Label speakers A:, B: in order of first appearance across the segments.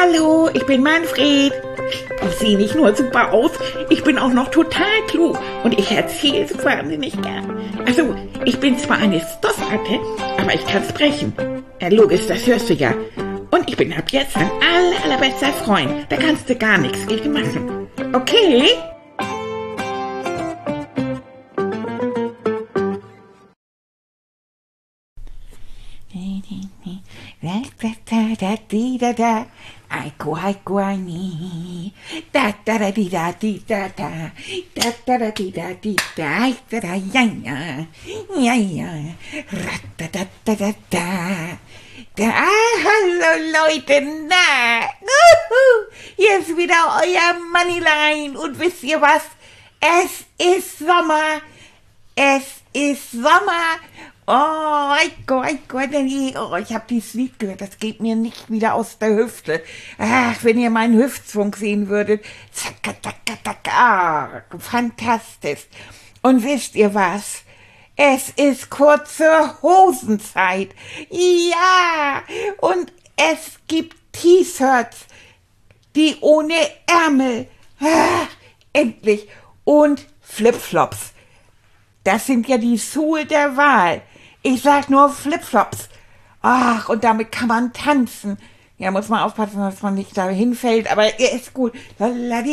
A: Hallo, ich bin Manfred. Ich sehe nicht nur super aus, ich bin auch noch total klug und ich erzähle es wahnsinnig gern. Also, ich bin zwar eine Stoffratte, aber ich kann sprechen. Logisch, das hörst du ja. Und ich bin ab jetzt dein allerbester Freund. Da kannst du gar nichts gegen machen. Okay? Aiko, aiko, ani. Da da da di da di da da. Da da da di da di da. Da da ja ja. Ja ja. Ra da da da da. Hallo Leute, na. Hier ist wieder euer Moneyline. Und wisst ihr was? Es ist Sommer. Es ist Sommer. Oh, Eiko, ich habe dieses Lied gehört, das geht mir nicht wieder aus der Hüfte. Ach, wenn ihr meinen Hüftswung sehen würdet. Zack, zack, zack, fantastisch. Und wisst ihr was? Es ist kurze Hosenzeit. Ja, und es gibt T-Shirts, die ohne Ärmel. Endlich. Und Flipflops. Das sind ja die Schuhe der Wahl. Ich sag nur Flipflops. Ach, und damit kann man tanzen. Ja, muss man aufpassen, dass man nicht da hinfällt, aber ist gut. Oh,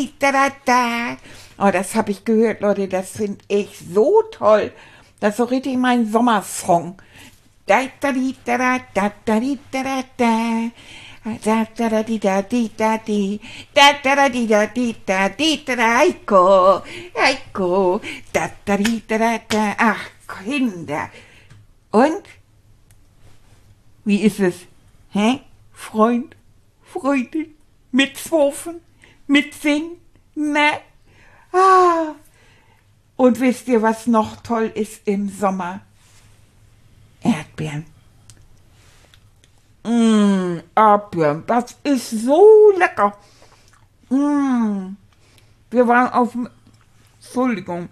A: das habe ich gehört, Leute, das finde ich so toll. Das ist so richtig mein Sommersong. Ach, Kinder. Und? Wie ist es? Hä? Freund? Freundin? Mitzwurfen? Mitsingen? Ne? Ah. Und wisst ihr, was noch toll ist im Sommer? Erdbeeren. Erdbeeren, das ist so lecker. Wir waren auf dem... Entschuldigung.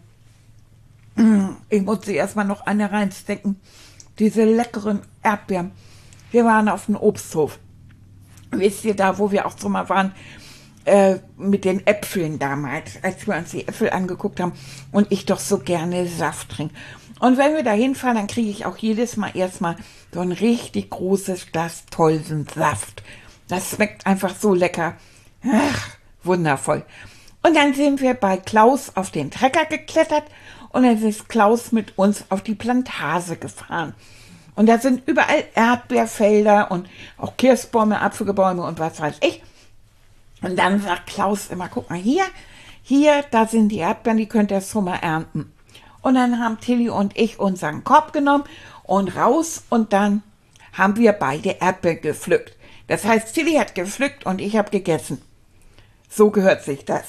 A: Ich musste erstmal noch eine reinstecken. Diese leckeren Erdbeeren. Wir waren auf dem Obsthof. Wisst ihr, da, wo wir auch schon mal waren, mit den Äpfeln damals, als wir uns die Äpfel angeguckt haben und ich doch so gerne Saft trinke. Und wenn wir da hinfahren, dann kriege ich auch jedes Mal erstmal so ein richtig großes Glas tollen Saft. Das schmeckt einfach so lecker. Ach, wundervoll. Und dann sind wir bei Klaus auf den Trecker geklettert und dann ist Klaus mit uns auf die Plantage gefahren. Und da sind überall Erdbeerfelder und auch Kirschbäume, Apfelbäume und was weiß ich. Und dann sagt Klaus immer, guck mal hier, da sind die Erdbeeren, die könnt ihr schon mal ernten. Und dann haben Tilly und ich unseren Korb genommen und raus und dann haben wir beide Erdbeeren gepflückt. Das heißt, Tilly hat gepflückt und ich habe gegessen. So gehört sich das.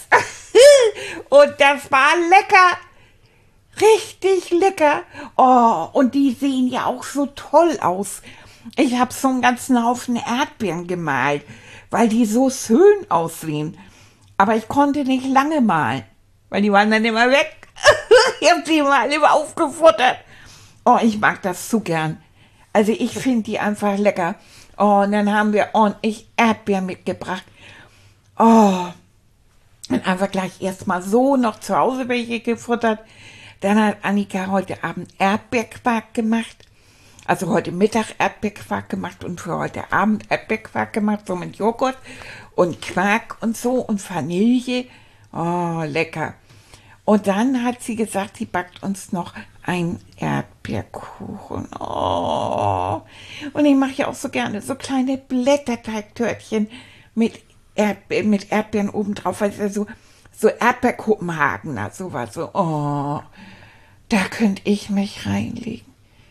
A: Und das war lecker. Richtig lecker. Oh, und die sehen ja auch so toll aus. Ich habe so einen ganzen Haufen Erdbeeren gemalt, weil die so schön aussehen. Aber ich konnte nicht lange malen, weil die waren dann immer weg. Ich habe die mal immer aufgefuttert. Oh, ich mag das so gern. Also ich finde die einfach lecker. Oh, und dann haben wir ordentlich Erdbeeren mitgebracht. Oh, und einfach gleich erstmal so noch zu Hause welche gefuttert. Dann hat Annika heute Abend Erdbeerquark gemacht. Also heute Mittag Erdbeerquark gemacht und für heute Abend Erdbeerquark gemacht, so mit Joghurt und Quark und so und Vanille. Oh, lecker. Und dann hat sie gesagt, sie backt uns noch einen Erdbeerkuchen. Oh. Und ich mache ja auch so gerne so kleine Blätterteigtörtchen mit Erdbeeren obendrauf, weil es ja so Erdbeerkopenhagen, sowas. So, oh, da könnte ich mich reinlegen.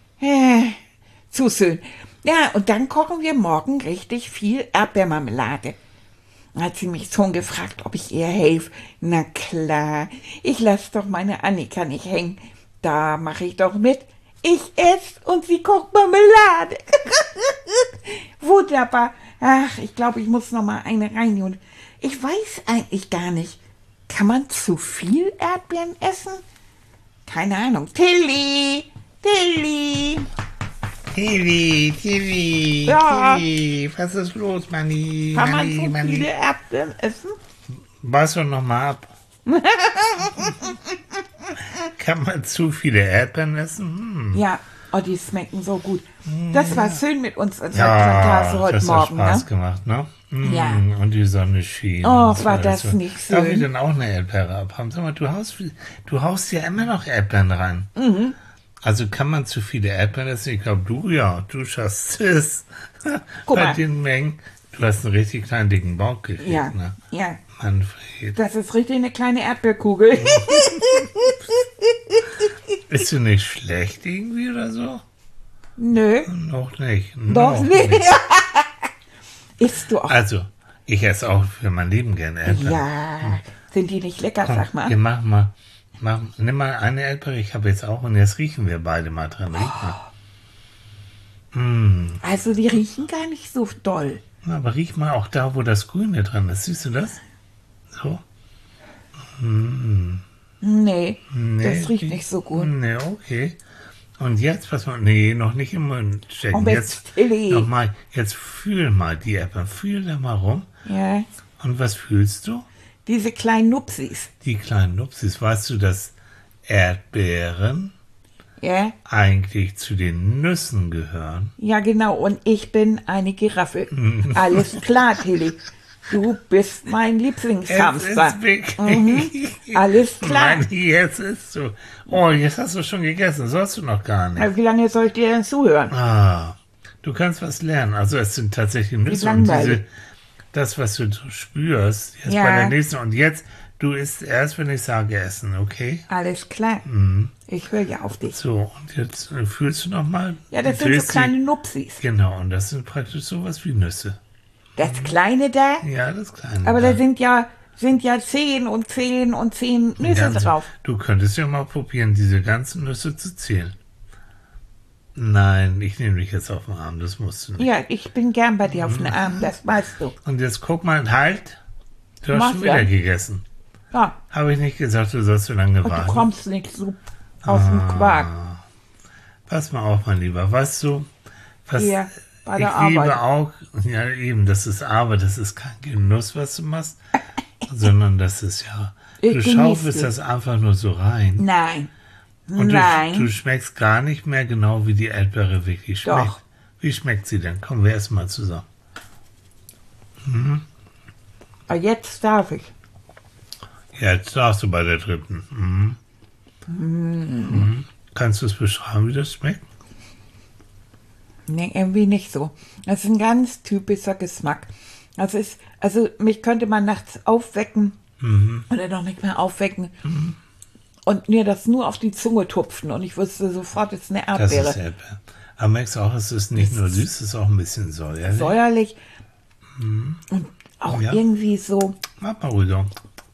A: Zu schön. Ja, und dann kochen wir morgen richtig viel Erdbeermarmelade. Hat sie mich schon gefragt, ob ich ihr helfe. Na klar, ich lasse doch meine Annika nicht hängen. Da mache ich doch mit. Ich esse und sie kocht Marmelade. Wunderbar. Ach, ich glaube, ich muss noch mal eine reinholen. Ich weiß eigentlich gar nicht. Kann man zu viel Erdbeeren essen? Keine Ahnung. Tilly!
B: Tilly,
A: Ja.
B: Tilly, was ist los, Manni?
A: Kann man
B: Manni,
A: so
B: Manni.
A: viele Erdbeeren essen?
B: Was doch nochmal ab? Kann man zu viele Erdbeeren essen?
A: Ja, oh, die schmecken so gut. Das war schön mit uns als
B: Ja,
A: Plantage heute
B: das hat
A: Morgen,
B: Spaß
A: ne?
B: gemacht, ne?
A: Ja.
B: Und die Sonne schien.
A: Oh,
B: und so
A: war
B: alles
A: das
B: so.
A: nicht
B: Darf ich
A: schön?
B: denn auch eine Erdbeere abhaben? Sag mal, du haust ja immer noch Erdbeeren rein.
A: Mhm.
B: Also kann man zu viele Erdbeeren essen? Ich glaube, du schaffst es.
A: Guck
B: Bei
A: mal.
B: den Mengen. Du hast einen richtig kleinen, dicken Bauch gekriegt,
A: Ja,
B: ne?
A: ja.
B: Manfred.
A: Das ist richtig eine kleine Erdbeerkugel.
B: Bist du nicht schlecht irgendwie oder so?
A: Nö,
B: Noch nicht.
A: doch
B: Noch
A: nicht. Isst du auch?
B: Also, ich esse auch für mein Leben gerne Erdbeeren.
A: Ja, sind die nicht lecker,
B: Komm,
A: sag
B: wir
A: mal?
B: machen mal. Nimm mal eine Erdbeere, ich habe jetzt auch und jetzt riechen wir beide mal dran. Riech mal.
A: Also die riechen gar nicht so doll.
B: Na, aber riech mal auch da, wo das Grüne dran ist. Siehst du das? So?
A: Nee,
B: Nee,
A: das riecht nicht so gut.
B: Nee, okay. Und jetzt, pass mal, nee, noch nicht im Mund stecken.
A: Und jetzt Tilly.
B: Nochmal, jetzt fühl mal die Erdbeeren. Fühl da mal rum.
A: Ja,
B: Und was fühlst du?
A: diese kleinen Nupsis.
B: Die kleinen Nupsis. Weißt du, dass Erdbeeren
A: Ja,
B: eigentlich zu den Nüssen gehören?
A: ja genau. Und ich bin eine Giraffe. Alles klar, Tilly. Du bist mein Lieblingshamster.
B: Es ist wirklich.
A: Alles klar.
B: Mann, jetzt ist so. Oh, jetzt hast du schon gegessen. Sollst du noch gar nicht.
A: Wie lange soll ich dir denn zuhören?
B: Ah, du kannst was lernen. Also es sind tatsächlich Nüsse und
A: langweilig.
B: das, was du so spürst, jetzt
A: Ja.
B: bei der nächsten. Und jetzt, du isst erst, wenn ich sage essen, okay?
A: Alles klar. Ich höre ja auf dich.
B: So, und jetzt fühlst du nochmal.
A: Ja, das sind so kleine Nupsis.
B: Genau, und das sind praktisch sowas wie Nüsse.
A: Das Kleine da,
B: Ja, das Kleine.
A: aber da sind ja 10 und 10 und 10 Nüsse
B: Ganze.
A: drauf.
B: Du könntest ja mal probieren, diese ganzen Nüsse zu zählen. Nein, ich nehme dich jetzt auf den Arm, das musst du nicht.
A: Ja, ich bin gern bei dir auf den Arm, das weißt du.
B: Und jetzt guck mal, halt. Du hast
A: Mach
B: schon wieder
A: ja.
B: gegessen.
A: Ja,
B: Habe ich nicht gesagt, du sollst so lange
A: und du
B: warten.
A: kommst nicht so aus dem Quark.
B: Pass mal auf, mein Lieber. Weißt du, was
A: Hier, bei der
B: ich liebe
A: Arbeit.
B: auch, ja eben, das ist Arbeit, das ist kein Genuss, was du machst, sondern das ist ja,
A: Ich
B: du
A: genieße
B: schaufelst
A: es.
B: das einfach nur so rein.
A: Nein,
B: Und du
A: nein,
B: schmeckst gar nicht mehr genau, wie die Erdbeere wirklich schmeckt.
A: Doch.
B: Wie schmeckt sie denn? Kommen wir erst mal zusammen.
A: aber jetzt darf ich.
B: Jetzt darfst du bei der dritten. Kannst du es beschreiben, wie das schmeckt?
A: Nee, irgendwie nicht so. Das ist ein ganz typischer Geschmack. Also mich könnte man nachts aufwecken oder noch nicht mehr aufwecken und mir das nur auf die Zunge tupfen und ich wüsste sofort, es ist eine
B: Das
A: Erdbeere.
B: ist Erdbeere. Aber merkst du auch, es ist nicht nur süß, es ist auch ein bisschen säuerlich.
A: Säuerlich und auch
B: Ja.
A: irgendwie so,
B: Mach mal ruhiger.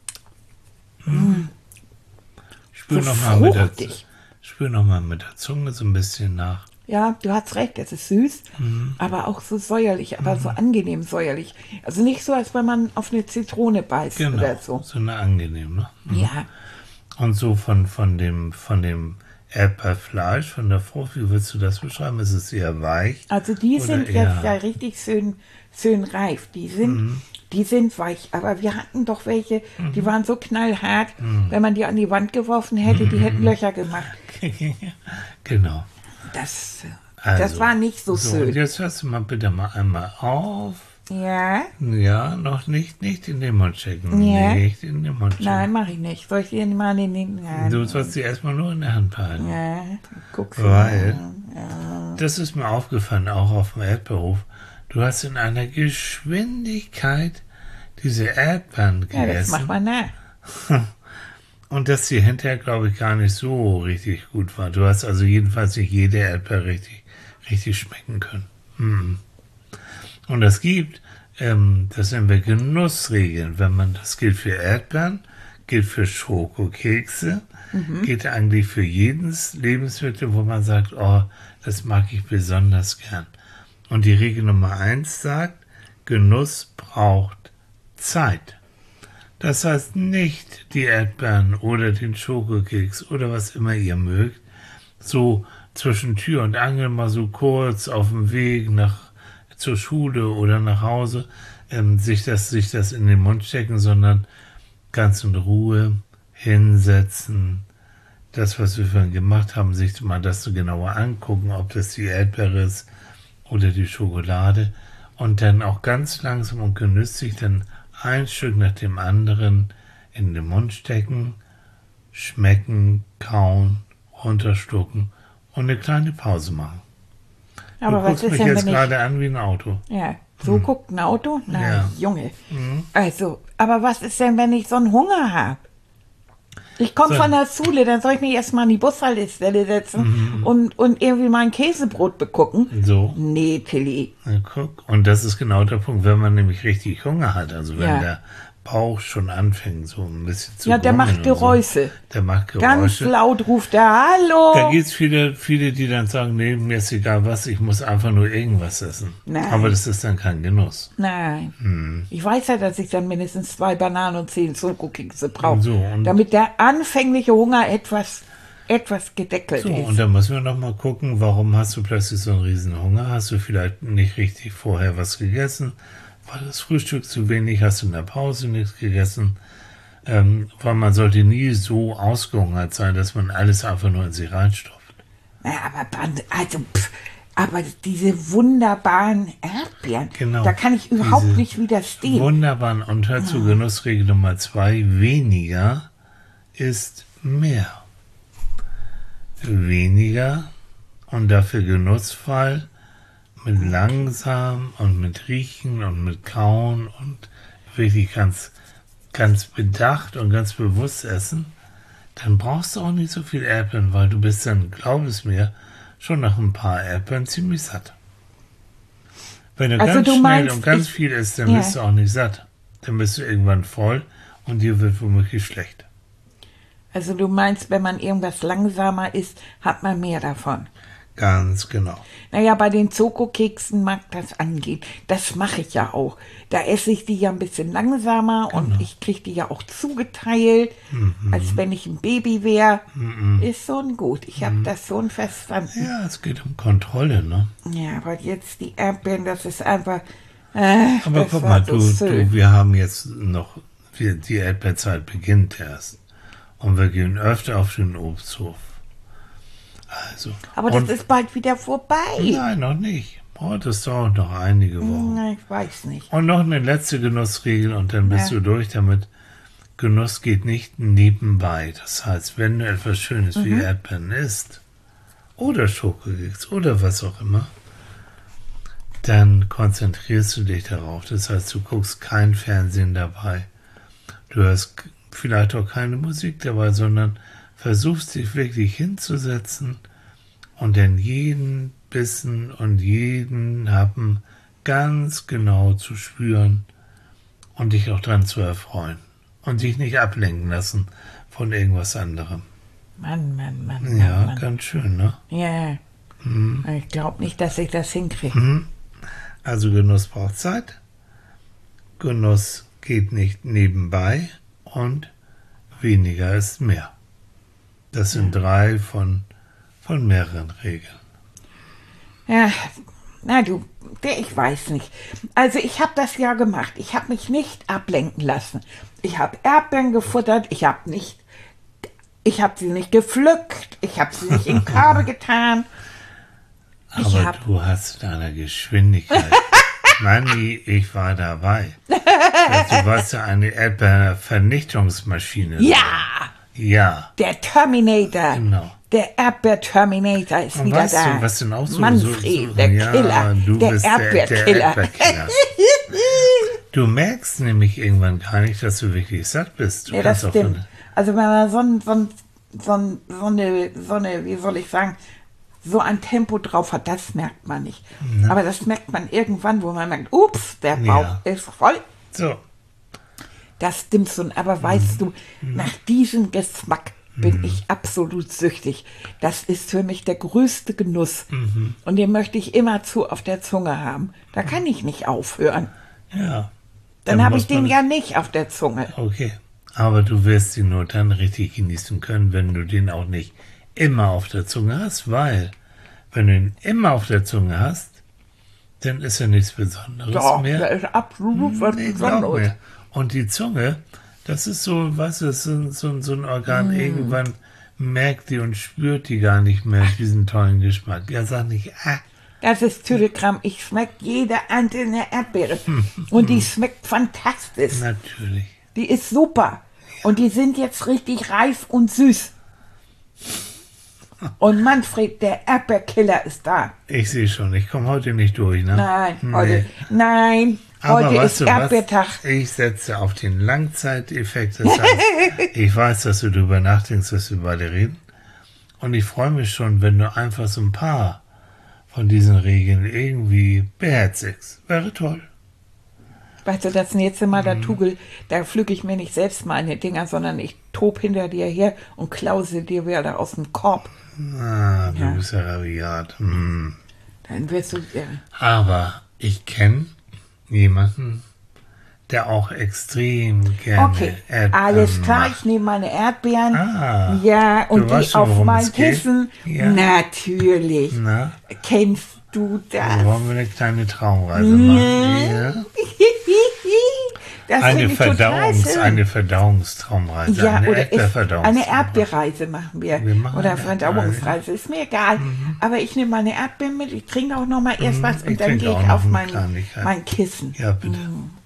B: Spür
A: so
B: noch mal mit der Zunge so ein bisschen nach.
A: Ja, du hast recht, es ist süß, aber auch so säuerlich, aber so angenehm säuerlich. Also nicht so, als wenn man auf eine Zitrone beißt
B: Genau,
A: oder so.
B: so eine angenehm, ne?
A: Ja,
B: Und so von dem Erdbeerfleisch, von der Frucht, wie willst du das beschreiben? Ist es eher weich?
A: also die
B: Oder
A: sind
B: eher-
A: jetzt ja richtig schön reif. Die sind weich, aber wir hatten doch welche, die waren so knallhart, wenn man die an die Wand geworfen hätte, die hätten Löcher gemacht.
B: Genau.
A: Das
B: Also,
A: war nicht so
B: Und
A: schön.
B: jetzt hörst du mal bitte mal einmal auf.
A: Ja,
B: Ja, noch nicht in den Mund checken.
A: Ja.
B: Nicht in den Mund checken.
A: nein, mache ich nicht. Soll ich dir mal in den
B: Du sollst sie erstmal nur in der Hand behalten.
A: Ja, guck's
B: Weil,
A: mal.
B: das ist mir aufgefallen, auch auf dem Erdbeerhof, du hast in einer Geschwindigkeit diese Erdbeeren
A: Ja, das
B: gegessen.
A: macht man nach.
B: Und dass sie hinterher, glaube ich, gar nicht so richtig gut war. Du hast also jedenfalls nicht jede Erdbeere richtig schmecken können. Und das gibt, das nennen wir Genussregeln. Wenn man, das gilt für Erdbeeren, gilt für Schokokekse, gilt eigentlich für jedes Lebensmittel, wo man sagt, oh, das mag ich besonders gern. Und die Regel Nummer 1 sagt, Genuss braucht Zeit. Das heißt nicht die Erdbeeren oder den Schokokeks oder was immer ihr mögt, so zwischen Tür und Angel mal so kurz auf dem Weg zur Schule oder nach Hause sich das in den Mund stecken, sondern ganz in Ruhe hinsetzen. Das, was wir vorhin gemacht haben, sich mal das so genauer angucken, ob das die Erdbeere ist oder die Schokolade. Und dann auch ganz langsam und genüsslich dann ein Stück nach dem anderen in den Mund stecken, schmecken, kauen, runterstucken und eine kleine Pause machen.
A: Aber
B: du
A: was
B: guckst
A: ist
B: mich
A: denn,
B: jetzt
A: wenn ich...
B: gerade an wie ein Auto.
A: Ja, so guckt ein Auto? Na,
B: Ja.
A: Junge. Also, aber was ist denn, wenn ich so einen Hunger habe? Ich komme
B: So.
A: von der Schule, dann soll ich mich erstmal an die Bushaltestelle setzen und irgendwie mein Käsebrot begucken.
B: So,
A: Nee, Tilly.
B: na, guck. Und das ist genau der Punkt, wenn man nämlich richtig Hunger hat, also wenn
A: Ja.
B: der Bauch schon anfängt, so ein bisschen zu
A: Ja, der
B: grummeln
A: macht
B: und
A: Geräusche.
B: So. Der macht
A: Ganz
B: Geräusche.
A: laut ruft er,
B: Da
A: hallo.
B: gibt es viele, die dann sagen, nee, mir ist egal was, ich muss einfach nur irgendwas essen.
A: Nein.
B: Aber das ist dann kein Genuss.
A: Nein. Ich weiß ja, dass ich dann mindestens 2 Bananen und 10 Schokokekse brauche,
B: So, und-
A: damit der anfängliche Hunger etwas gedeckelt
B: So,
A: ist.
B: und dann müssen wir noch mal gucken, warum hast du plötzlich so einen riesen Hunger? Hast du vielleicht nicht richtig vorher was gegessen? War das Frühstück zu wenig? Hast du in der Pause nichts gegessen? Weil man sollte nie so ausgehungert sein, dass man alles einfach nur in sich reinstopft.
A: Na, aber diese wunderbaren Erdbeeren,
B: Genau.
A: da kann ich überhaupt
B: Diese
A: nicht widerstehen.
B: Wunderbar. Und hör zu Genussregel Nummer 2, weniger ist mehr. Weniger und dafür genussvoll, mit langsam und mit Riechen und mit Kauen und wirklich ganz, ganz bedacht und ganz bewusst essen, dann brauchst du auch nicht so viel Erdbeeren, weil du bist dann, glaub es mir, schon nach ein paar Erdbeeren ziemlich satt. Wenn du
A: Also
B: ganz
A: du
B: schnell
A: meinst,
B: und ganz viel isst, dann
A: ja.
B: bist du auch nicht satt. Dann bist du irgendwann voll und dir wird womöglich schlecht.
A: Also du meinst, wenn man irgendwas langsamer isst, hat man mehr davon.
B: Ganz genau.
A: Naja, bei den Schokokeksen mag das angehen. Das mache ich ja auch. Da esse ich die ja ein bisschen langsamer und ich kriege die ja auch zugeteilt, als wenn ich ein Baby wäre. Ist schon gut. Ich habe das schon verstanden.
B: Ja, es geht um Kontrolle, ne?
A: Ja, aber jetzt die Erdbeeren, das ist einfach...
B: Aber
A: das
B: guck
A: war
B: mal,
A: so
B: du,
A: schön.
B: wir haben jetzt noch, die Erdbeerzeit beginnt erst. Und wir gehen öfter auf den Obsthof. Also.
A: Aber das
B: und,
A: ist bald wieder vorbei.
B: Nein, noch nicht. Oh, das dauert noch einige Wochen.
A: Na, ich weiß nicht.
B: Und noch eine letzte Genussregel und dann bist
A: Ja.
B: du durch damit. Genuss geht nicht nebenbei. Das heißt, wenn du etwas Schönes wie Erdbeeren isst oder Schokokeks oder was auch immer, dann konzentrierst du dich darauf. Das heißt, du guckst kein Fernsehen dabei. Du hörst vielleicht auch keine Musik dabei, sondern versuchst dich wirklich hinzusetzen und dann jeden Bissen und jeden Happen ganz genau zu spüren und dich auch dran zu erfreuen und dich nicht ablenken lassen von irgendwas anderem.
A: Mann.
B: Ja,
A: Mann.
B: ganz schön, ne?
A: Ja. Ich glaube nicht, dass ich das hinkriege.
B: Also Genuss braucht Zeit, Genuss geht nicht nebenbei und weniger ist mehr. Das sind 3 von mehreren Regeln.
A: Ja, na du, ich weiß nicht. Also ich habe das ja gemacht. Ich habe mich nicht ablenken lassen. Ich habe Erdbeeren gefuttert. Ich habe sie nicht gepflückt. Ich habe sie nicht in Körbe getan.
B: Aber du hast deine Geschwindigkeit. Manni, ich war dabei. Du warst ja eine Erdbeervernichtungsmaschine.
A: Ja,
B: Ja,
A: der Terminator.
B: genau.
A: Der Erdbeer-Terminator ist
B: Und
A: wieder
B: weißt
A: da.
B: du, was denn auch so...
A: Manfred,
B: so,
A: der
B: ja,
A: Killer.
B: Du
A: Der
B: bist
A: Erdbeerkiller.
B: Der Erdbeerkiller. Du merkst nämlich irgendwann gar nicht, dass du wirklich satt bist. Du
A: Ja, das
B: kannst auch
A: stimmt. Also wenn man so eine, wie soll ich sagen, so ein Tempo drauf hat, das merkt man nicht. Aber das merkt man irgendwann, wo man merkt, ups, der Bauch
B: Ja.
A: ist voll.
B: So,
A: Das stimmt schon. Aber weißt du, nach diesem Geschmack bin ich absolut süchtig. Das ist für mich der größte Genuss. Und den möchte ich immerzu auf der Zunge haben. Da kann ich nicht aufhören.
B: ja.
A: Dann habe
B: muss
A: ich den
B: man-
A: ja nicht auf der Zunge.
B: Okay, aber du wirst ihn nur dann richtig genießen können, wenn du den auch nicht immer auf der Zunge hast, weil Wenn du ihn immer auf der Zunge hast, dann ist er nichts Besonderes
A: Doch,
B: mehr.
A: der ist absolut was
B: Nee, glaub
A: Besonderes.
B: mir. Und die Zunge, das ist so, was ist so ein Organ, irgendwann merkt die und spürt die gar nicht mehr diesen tollen Geschmack. Ja, sag nicht,
A: Das ist Telegramm. Ich schmecke jede einzelne Erdbeere. Und die schmeckt fantastisch.
B: natürlich.
A: Die ist super. Und die sind jetzt richtig reif und süß. Und Manfred, der Erdbeerkiller, ist da.
B: Ich sehe schon, ich komme heute nicht durch, ne?
A: Nein,
B: Aber
A: heute
B: weißt
A: ist
B: du was?
A: Erdbeertag.
B: Ich setze auf den Langzeiteffekt. Das heißt, ich weiß, dass du darüber nachdenkst, dass wir beide reden. Und ich freue mich schon, wenn du einfach so ein paar von diesen Regeln irgendwie beherzigst. Wäre toll.
A: Weißt du, das nächste Mal der Tugel, da pflücke ich mir nicht selbst meine Dinger, sondern ich tob hinter dir her und klause dir wieder aus dem Korb.
B: Du bist ja rabiat.
A: Dann wirst du...
B: Aber ich kenne jemanden, der auch extrem gerne
A: Okay,
B: Erdbeeren
A: alles klar,
B: macht.
A: ich nehme meine Erdbeeren.
B: Ah,
A: Ja, und
B: du weißt
A: die
B: schon,
A: auf
B: worum
A: mein
B: es geht?
A: Kissen.
B: Ja.
A: Natürlich.
B: Na,
A: Kennst du das?
B: wollen wir eine kleine Traumreise machen? Ja.
A: Das finde ich total schön.
B: Eine Verdauungstraumreise,
A: Ja,
B: eine
A: oder
B: Erdbeerverdauungstraumreise.
A: eine Erdbeerreise machen wir.
B: Wir machen
A: Oder
B: eine
A: Verdauungsreise, ist mir egal. Aber ich nehme meine Erdbeeren mit, ich trinke auch noch mal erst was
B: ich
A: und dann
B: trinke
A: gehe
B: auch
A: ich
B: noch
A: auf
B: eine
A: mein
B: Kleinigkeit.
A: Kissen.
B: Ja, bitte.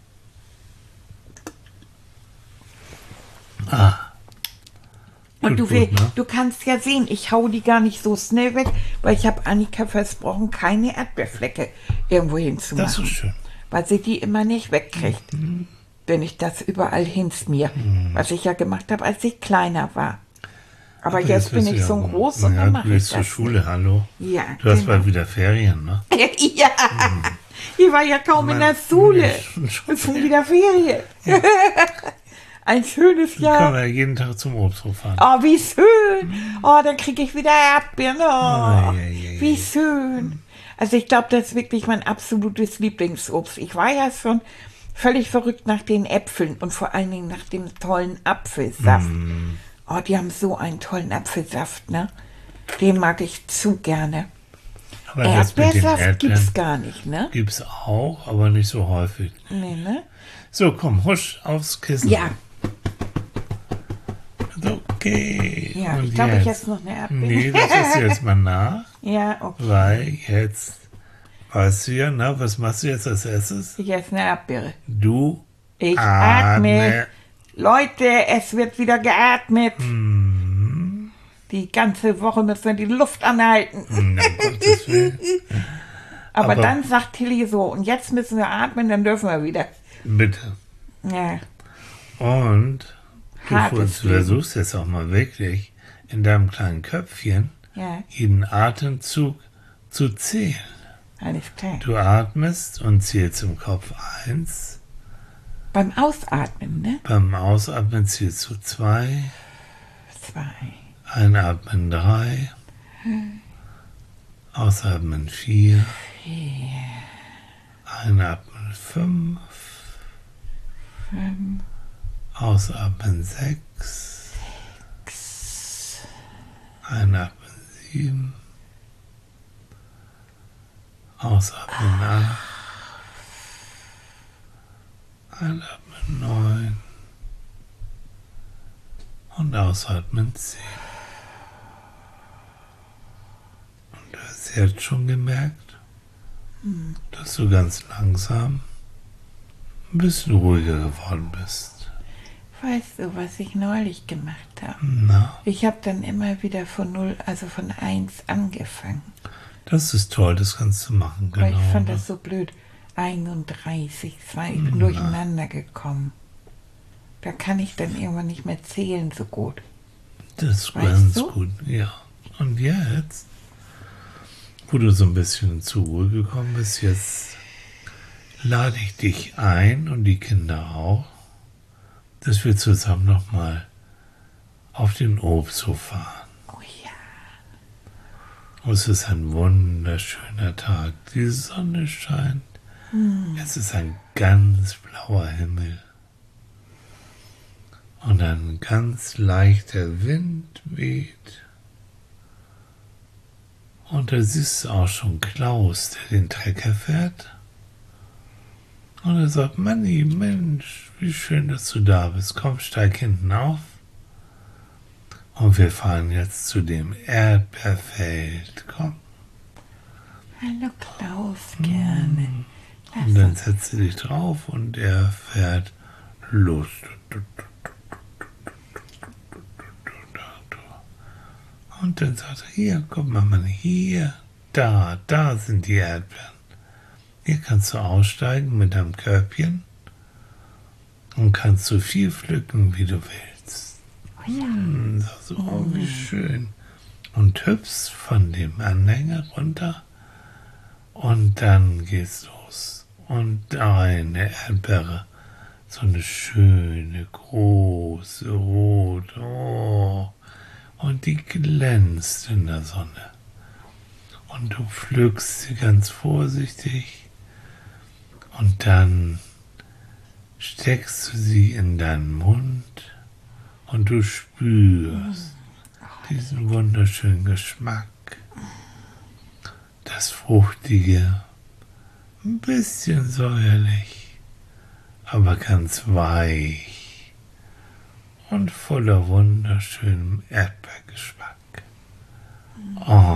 A: Und
B: Tut gut, ne?
A: du kannst ja sehen, ich hau die gar nicht so schnell weg, weil ich habe Annika versprochen, keine Erdbeerflecke irgendwo hinzumachen.
B: Das ist schön.
A: Weil sie die immer nicht wegkriegt, wenn ich das überall hinsmier. Was ich ja gemacht habe, als ich kleiner war. Aber jetzt bin
B: bist
A: ich
B: du
A: so
B: ja-
A: groß und
B: ja,
A: dann
B: du
A: mache ich
B: gehst zur
A: das.
B: Schule, hallo.
A: Ja,
B: Du hast
A: genau.
B: bald wieder Ferien, ne?
A: Ja, ich war ja kaum in der Schule.
B: Schon
A: Ist schon wieder Ferien. Ein schönes
B: Können
A: Jahr.
B: wir jeden Tag zum Obsthof fahren.
A: Oh, wie schön. Oh, dann kriege ich wieder Erdbeeren. Oh,
B: Ei.
A: wie schön. Also ich glaube, das ist wirklich mein absolutes Lieblingsobst. Ich war ja schon völlig verrückt nach den Äpfeln und vor allen Dingen nach dem tollen Apfelsaft. Oh, die haben so einen tollen Apfelsaft, ne? Den mag ich zu gerne.
B: Aber das mit den
A: Erdbeersaft gibt's
B: Erdbeeren
A: gar nicht, ne?
B: gibt's auch, aber nicht so häufig.
A: Nee, ne?
B: So, komm, husch aufs Kissen.
A: Ja,
B: Okay.
A: ja.
B: Und
A: Ich glaube, ich esse noch eine Erdbeere.
B: Nee, das ist jetzt mal nach,
A: Ja, okay.
B: weil jetzt weißt du ja, na, was machst du jetzt als erstes?
A: Ich esse eine Erdbeere.
B: Du
A: Ich atme.
B: atme.
A: Leute, es wird wieder geatmet. Die ganze Woche müssen wir die Luft anhalten.
B: Na, um Gottes Willen.
A: Aber
B: Aber-
A: dann sagt Tilly so, und jetzt müssen wir atmen, dann dürfen wir wieder.
B: Bitte.
A: Ja,
B: Und du
A: Hartes Leben.
B: versuchst jetzt auch mal wirklich in deinem kleinen Köpfchen
A: ja,
B: jeden Atemzug zu zählen.
A: alles klar.
B: Du atmest und zählst im Kopf 1.
A: Beim Ausatmen, ne?
B: Beim Ausatmen zählst du 2.
A: 2.
B: Einatmen 3. Ausatmen 4. Einatmen 5. Ausatmen 6. Einatmen 7. Ausatmen 8. Einatmen 9. Und ausatmen 10. Und du hast jetzt schon gemerkt, dass du ganz langsam ein bisschen ruhiger geworden bist.
A: Weißt du, was ich neulich gemacht habe?
B: Na,
A: Ich habe dann immer wieder von 0, also von 1 angefangen.
B: das ist toll, das kannst du machen, genau.
A: Weil ich fand das so blöd. 31, 2, ich bin durcheinander gekommen. Da kann ich dann irgendwann nicht mehr zählen so gut.
B: Das ist
A: Weißt
B: ganz
A: du?
B: gut, ja. Und jetzt, wo du so ein bisschen zur Ruhe gekommen bist, jetzt lade ich dich ein und die Kinder auch, dass wir zusammen nochmal auf den Obsthof fahren.
A: Oh ja.
B: Und es ist ein wunderschöner Tag. Die Sonne scheint. Es ist ein ganz blauer Himmel. Und ein ganz leichter Wind weht. Und da siehst du auch schon Klaus, der den Trecker fährt. Und er sagt, Manni, Mensch, wie schön, dass du da bist. Komm, steig hinten auf. Und wir fahren jetzt zu dem Erdbeerfeld. Komm.
A: Hallo Klaus, gerne.
B: Und dann setzt du dich drauf und er fährt los. Und dann sagt er, hier, guck mal, Mann, hier, da sind die Erdbeeren. Hier kannst du aussteigen mit deinem Körbchen und kannst so viel pflücken, wie du willst. Sagst du, oh, wie schön. Und hüpfst von dem Anhänger runter und dann geht's los. Und eine Erdbeere, so eine schöne, große, rote, oh, und die glänzt in der Sonne. Und du pflückst sie ganz vorsichtig und dann steckst du sie in deinen Mund und du spürst diesen wunderschönen Geschmack, das Fruchtige, ein bisschen säuerlich, aber ganz weich und voller wunderschönem Erdbeergeschmack. Oh.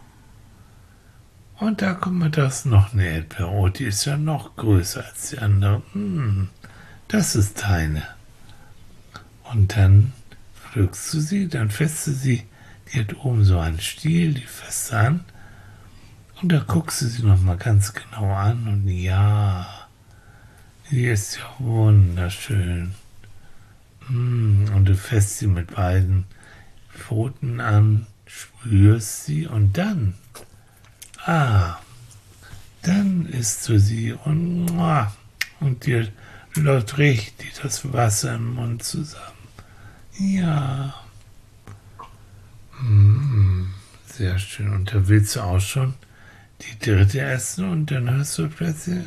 B: Und da guck mal, da ist noch eine Erdbeere. Oh, die ist ja noch größer als die andere. Das ist deine. Und dann pflückst du sie, dann fässt du sie. Die hat oben so einen Stiel, die fässt du an. Und da guckst du sie nochmal ganz genau an. Und ja, die ist ja wunderschön. Und du fässt sie mit beiden Pfoten an, spürst sie und dann dann isst du sie und dir läuft richtig das Wasser im Mund zusammen. Ja. Sehr schön. Und da willst du auch schon die dritte essen und dann hörst du plötzlich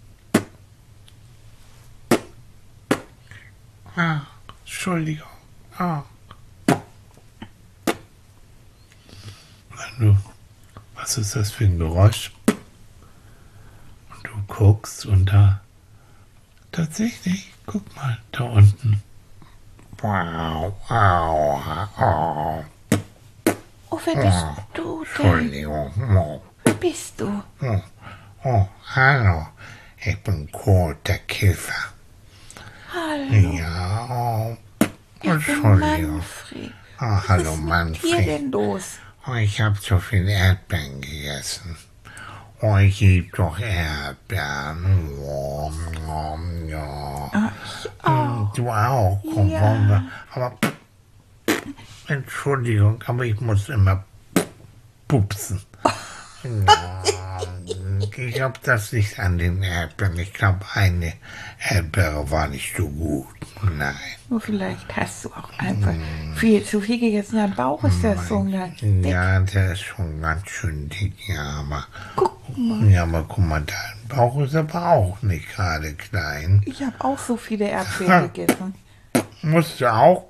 B: Entschuldigung. Was ist das für ein Geräusch? Und du guckst und da tatsächlich, guck mal, da unten.
A: Oh, wer bist du denn?
C: Entschuldigung.
A: Wer bist du?
C: Hallo. Ich bin Kurt, der Käfer.
A: Hallo.
C: Ja,
A: Ich bin
C: Entschuldigung.
A: Manfred.
C: Hallo,
A: Was ist
C: Manfred.
A: mit dir denn los?
C: Ich habe so viel Erdbeeren gegessen. Ich liebe doch Erdbeeren. Ja.
A: Ich auch.
C: Du auch. Komm,
A: Ja.
C: wollen wir. Aber Entschuldigung, aber ich muss immer pupsen. Ja, ich glaube, das liegt an den Erdbeeren. Ich glaube, eine Erdbeere war nicht so gut. Nein.
A: Nur vielleicht hast du auch einfach viel zu viel gegessen. Dein Bauch ist ja so ganz dick.
C: Ja, der ist schon ganz schön dick, ja, aber.
A: Guck mal.
C: Ja, aber guck mal, dein Bauch ist aber auch nicht gerade klein.
A: Ich habe auch so viele Erdbeeren gegessen.
C: Musst du auch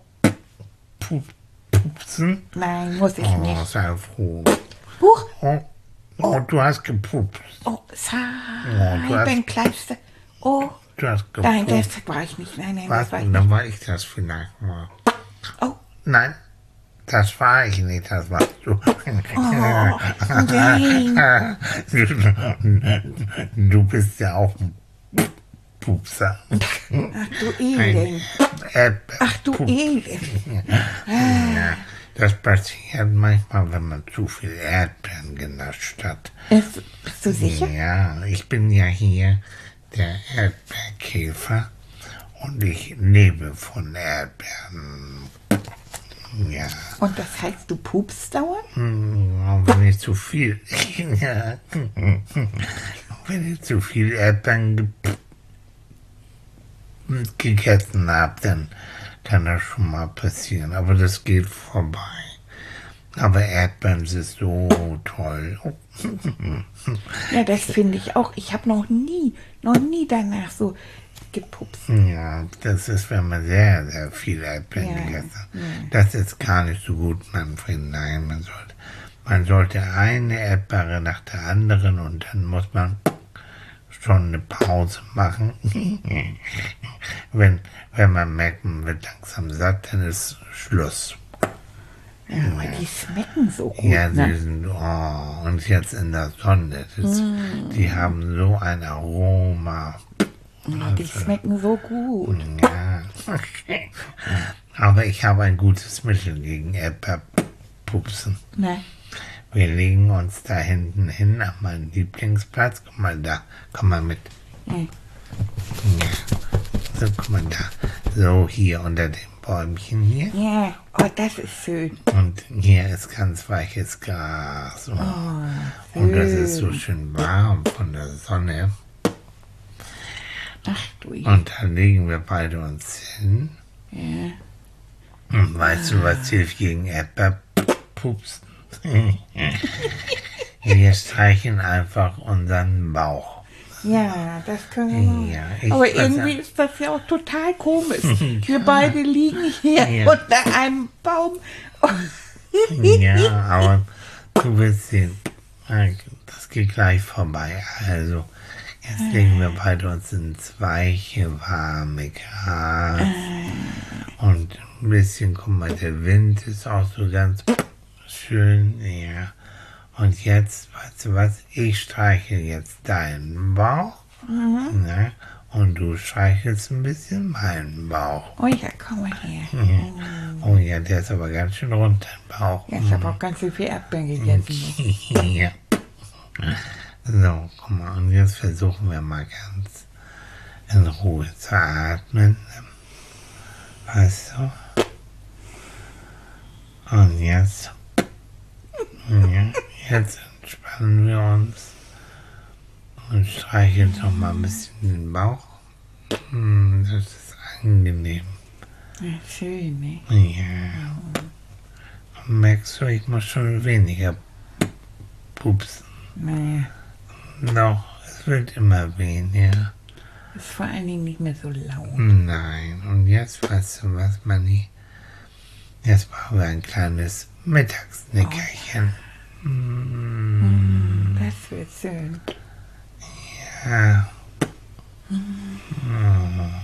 C: pupsen?
A: Nein, muss ich
C: Oh,
A: nicht.
C: sei froh.
A: Huch.
C: Oh, du hast gepupst.
A: Oh,
C: du hast-
A: Scheiben, Kleinste. Oh,
C: Du hast
A: nein,
C: gepupst.
A: das war ich nicht. Nein, das
C: Was?
A: war ich
C: Dann
A: nicht.
C: war ich das vielleicht mal.
A: Oh,
C: Nein, das war ich nicht, das warst du.
A: nein.
C: Du bist ja auch ein Pupser.
A: Ach du Elend. Ach du Elend.
C: Ja, das passiert manchmal, wenn man zu viel Erdbeeren genascht hat.
A: Bist du sicher?
C: Ja, ich bin ja hier der Erdbeerkäfer und ich lebe von Erdbeeren. Ja,
A: Und das heißt, du pupst dauernd?
C: wenn ich zu viel, ja, wenn ich zu viel Erdbeeren gegessen habe, dann kann das schon mal passieren. Aber das geht vorbei. Aber Erdbeeren sind so toll.
A: Ja, das finde ich auch. Ich habe noch nie danach so gepupst.
C: Ja, das ist, wenn man sehr, sehr viel Erdbeeren
A: Ja,
C: gegessen hat. Das ist gar nicht so gut, Manfred. Nein, man sollte Man sollte eine Erdbeere nach der anderen und dann muss man schon eine Pause machen. wenn man merkt, man wird langsam satt, dann ist Schluss.
A: Ja, aber die schmecken so gut.
C: Ja,
A: Ne?
C: die sind, und jetzt in der Sonne, die haben so ein Aroma.
A: Ja, die schmecken so gut.
C: Ja. Aber ich habe ein gutes Mittel gegen Erdbeerpupsen.
A: Ne?
C: Wir legen uns da hinten hin an meinen Lieblingsplatz. Guck mal da, komm mal mit.
A: Mhm.
C: Ja. So, guck mal da. So, hier unter dem Bäumchen hier.
A: Ja, oh, das ist schön.
C: Und hier ist ganz weiches Gras. Und das ist so schön warm von der Sonne.
A: Ach du.
C: Und da legen wir beide uns hin.
A: Ja.
C: Und weißt du, was hilft gegen Erdbeerpupsen? Wir streichen einfach unseren Bauch.
A: Ja, das können wir machen.
C: Ja, ich
A: Aber
C: weiß
A: irgendwie
C: ja.
A: ist das ja auch total komisch. Wir beide liegen hier
C: Ja.
A: unter einem Baum.
C: Ja, aber du wirst sehen, das geht gleich vorbei. Also, jetzt legen wir beide uns ins weiche, warme Gras. Und ein bisschen, guck mal, der Wind ist auch so ganz schön, ja. Und jetzt, weißt du was, ich streiche jetzt deinen Bauch, ne? Und du streichelst ein bisschen meinen Bauch.
A: Oh ja, komm mal her.
C: Oh ja, der ist aber ganz schön rund, dein Bauch.
A: Ja, ich habe auch ganz schön viel Erdbeeren gegessen.
C: Ja. So, guck mal, und jetzt versuchen wir mal ganz in Ruhe zu atmen. Weißt du? Und jetzt, ja, jetzt entspannen wir uns und streicheln noch mal ein bisschen den Bauch. Das ist angenehm.
A: Ja, schön, ne?
C: Ja. Und merkst du, ich muss schon weniger pupsen.
A: Naja,
C: Doch, es wird immer weniger.
A: ist vor allen Dingen nicht mehr so laut.
C: Nein, und jetzt weißt du was, Manni? Jetzt brauchen wir ein kleines Mittagsnickerchen.
A: Das wird schön.
C: Ja.